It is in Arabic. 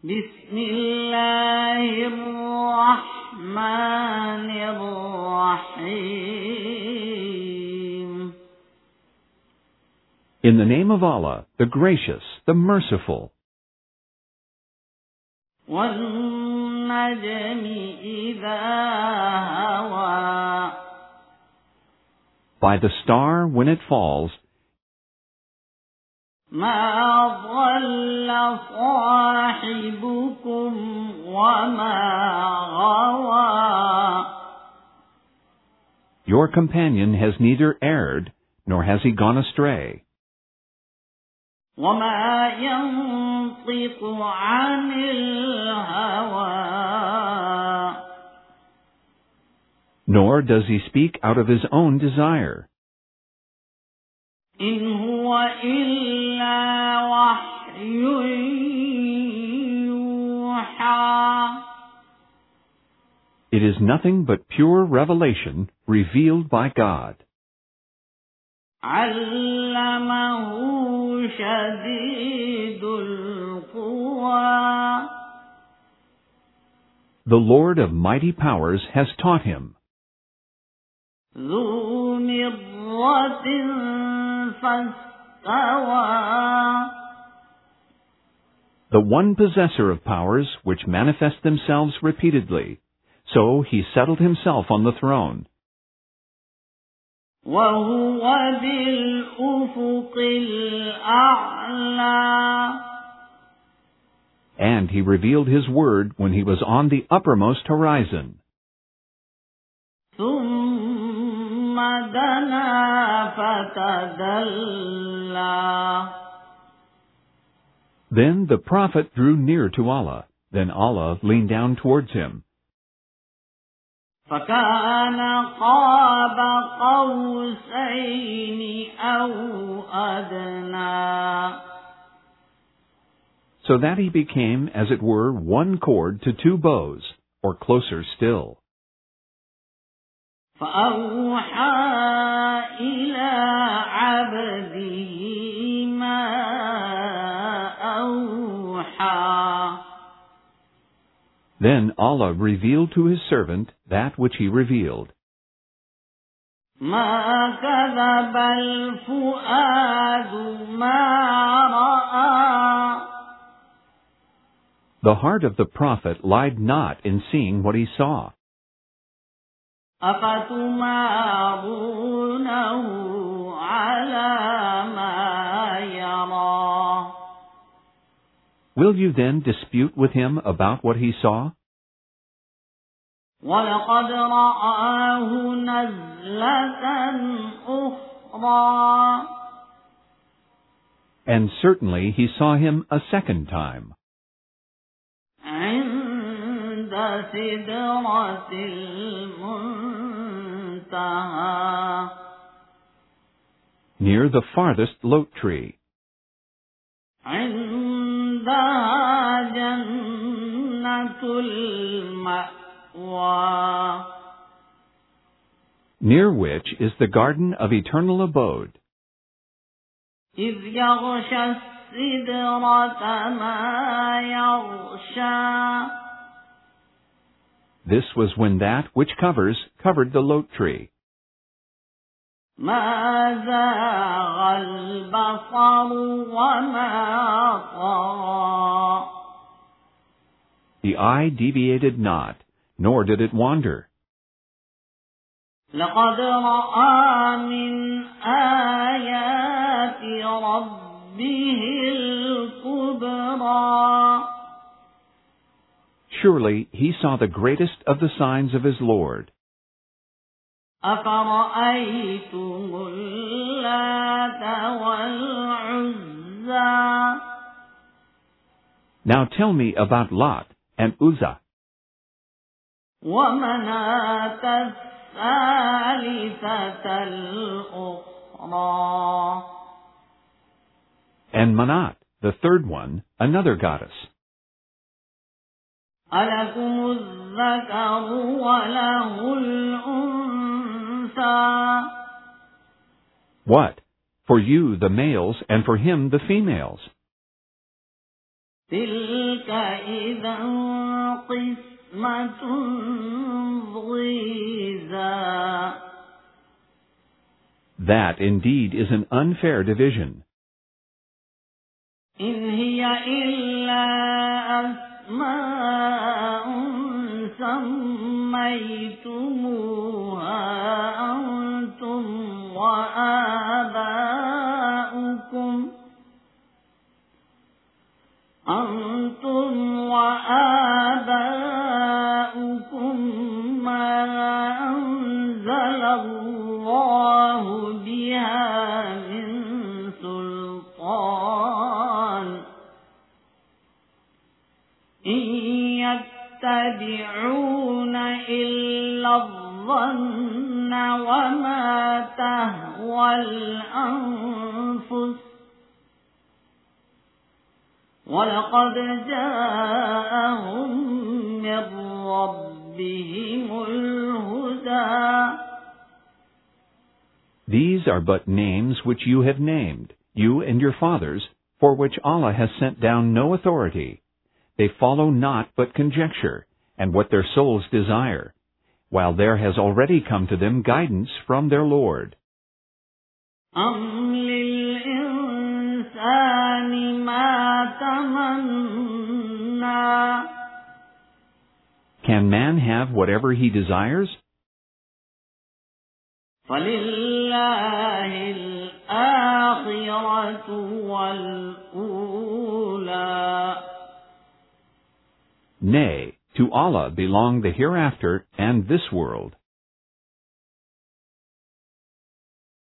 بسم الله الرحمن الرحيم. In the name of Allah, the gracious, the merciful. والنجم إذا هوى. By the star when it falls. ما ضل صاحبكم وما غوى. Your companion has neither erred, nor has he gone astray. وما ينطق عن الهوى. Nor does he speak out of his own desire. إن هو إلا وحي يوحى. It is nothing but pure revelation revealed by God. علمه شديد القوى. The Lord of mighty powers has taught him. ذو مرة فاستوى. The one possessor of powers which manifest themselves repeatedly. So he settled himself on the throne. وهو بالأفق الأعلى. And he revealed his word when he was on the uppermost horizon. ثم دنا فتدلى. Then the prophet drew near to Allah. Then Allah leaned down towards him. فكان قاب قوسين أو أدنى. So that he became, as it were, one cord to two bows, or closer still. فأوحى إلى عبده ما أوحى. Then Allah revealed to his servant that which he revealed. ما كذب الفؤاد ما رأى. The heart of the prophet lied not in seeing what he saw. أفتمارونه على ما يرى. Will you then dispute with him about what he saw? ولقد رآه نزلة أخرى. And certainly he saw him a second time. عند سدرة المنتهى. Near the farthest lote tree. عندها جنة المأوى. Near which is the garden of eternal abode. إذ يغشى السدرة ما يغشى. This was when that which covered the lote tree. ما زاغ البصر وما طغى. The eye deviated not, nor did it wander. لقد رأى من آيات ربه الكبرى. Surely he saw the greatest of the signs of his Lord. أفرأيتم اللات والعزى. Now tell me about Lot and Uzzah. ومناة الثالثة الأخرى. And Manat, the third one, another goddess. ألكم الذكر وله الأنثى. What? For you the males, and for him the females. تلك إذا قسمة ضيزى. That indeed is an unfair division. إن هي إلا أسماء سميتموها أنتم وآباؤكم ما أنزل الله بها من سلطان إن يتبعون إلا الظن وما تهوى الأنفس ولقد جاءهم من ربهم الهدى. These are but names which you have named, you and your fathers, for which Allah has sent down no authority. They follow not but conjecture, and what their souls desire, while there has already come to them guidance from their Lord. أم للإنسان ما تمنى. Can man have whatever he desires? فلله الآخرة والأولى. Nay, to Allah belong the hereafter and this world.